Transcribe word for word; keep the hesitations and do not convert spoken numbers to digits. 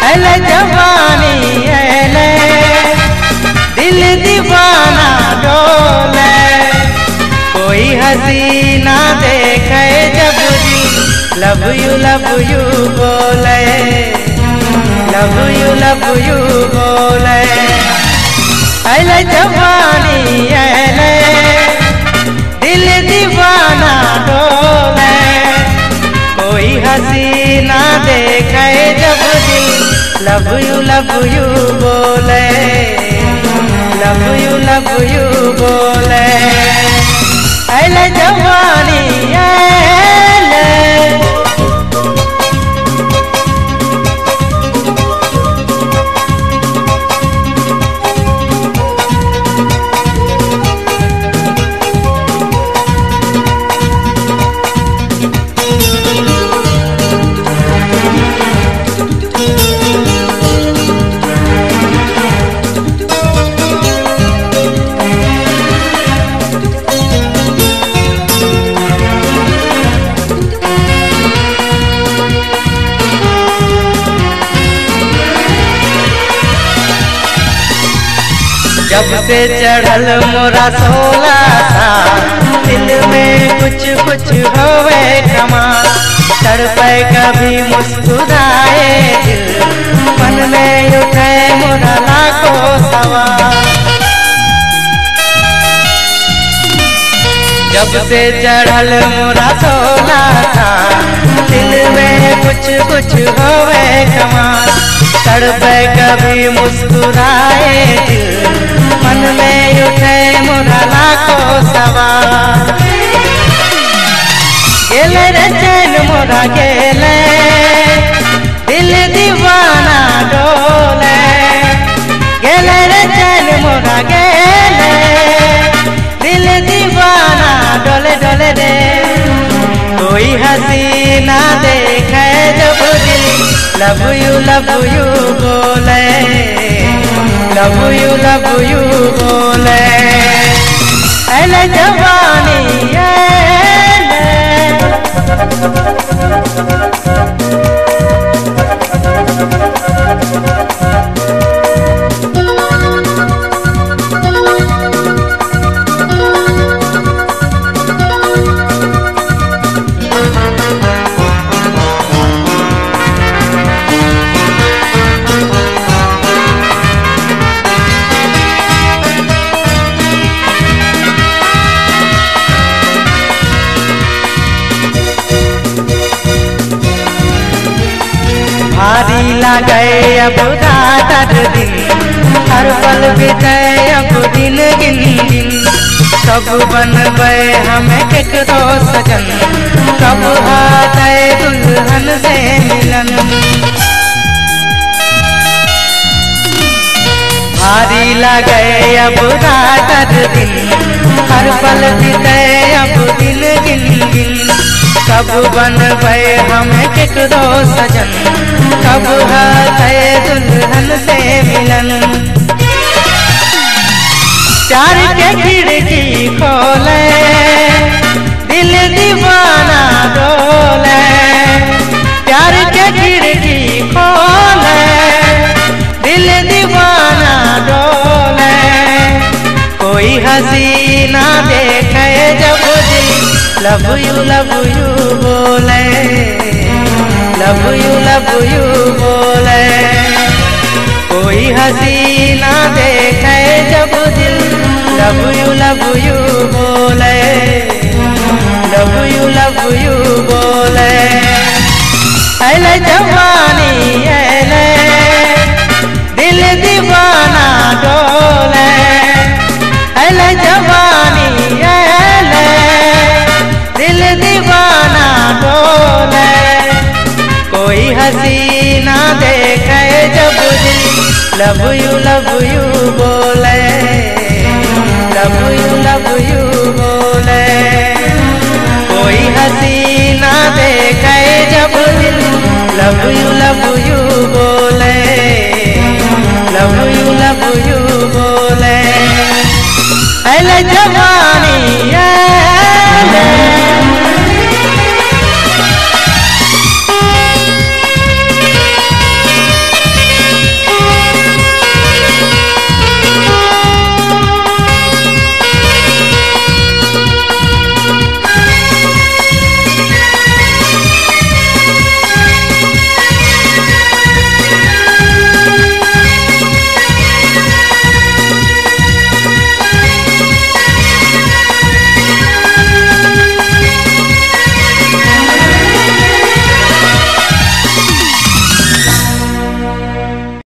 अले जवानी अले दिल दीवाना डोले, कोई हसीना देखे जब दिल लव यू लव यू बोले, लव यू लव यू बोले। अले जवानी अले दिल दीवाना डोले, कोई हसीना देखे जब दिल लव यू लव यू बोले, लव यू लव यू बोले। अले जवानी अले जब से चढ़ल मोरा सोलह साल, दिल में कुछ कुछ होवे कमा, तड़पे कभी मुस्कुराए दिल, मन में उठे मोरा लाखों सवाल। जब से चढ़ल मोरा सोलह साल, दिल में कुछ कुछ होवे कमा, तड़पे कभी मुस्कुराए दिल, मन में उठे मोरा लाखों सवाल। गेले रे चैन मोरा गेले, दिल दीवाना डोले, गेले रे चैन मोरा गेले, दिल दीवाना डोले डोले रे। कोई हसीना देखे जब दिल लव यू लव यू बोले, लव यू लव यू बोले। अले जवानी अले भारी लगे अब रात दिन, हर पल बीते अब दिन गिन गिन, कब बनबे हमें केकरो सजन, कब आते दुल्हन से मिलन। भारी लगे अब रात दिन, हर पल बीते अब दिन गिन गिन, कब बनबे हमें केकरो सजन, कब है दुल्हन से मिलन। प्यार के खिड़की खोले, दिल दीवाना डोले, प्यार के खिड़की खोले, दिल दीवाना डोले। कोई हसीना देखे जब दिल लव यू लव यू बोले, लव यू लव यू बोले। कोई हसीना देखे जब दिल लव यू लव यू बोले, लव यू लव यू बोले। अले जवानी अले दिल दीवाना डोले, अले जवानी अले दिल दीवाना डोले। कोई हसीना देखे जब दिल लव यू लव यू बोले, लव यू लव यू बोले। कोई हसीना देखे जब दिल लव यू लव यू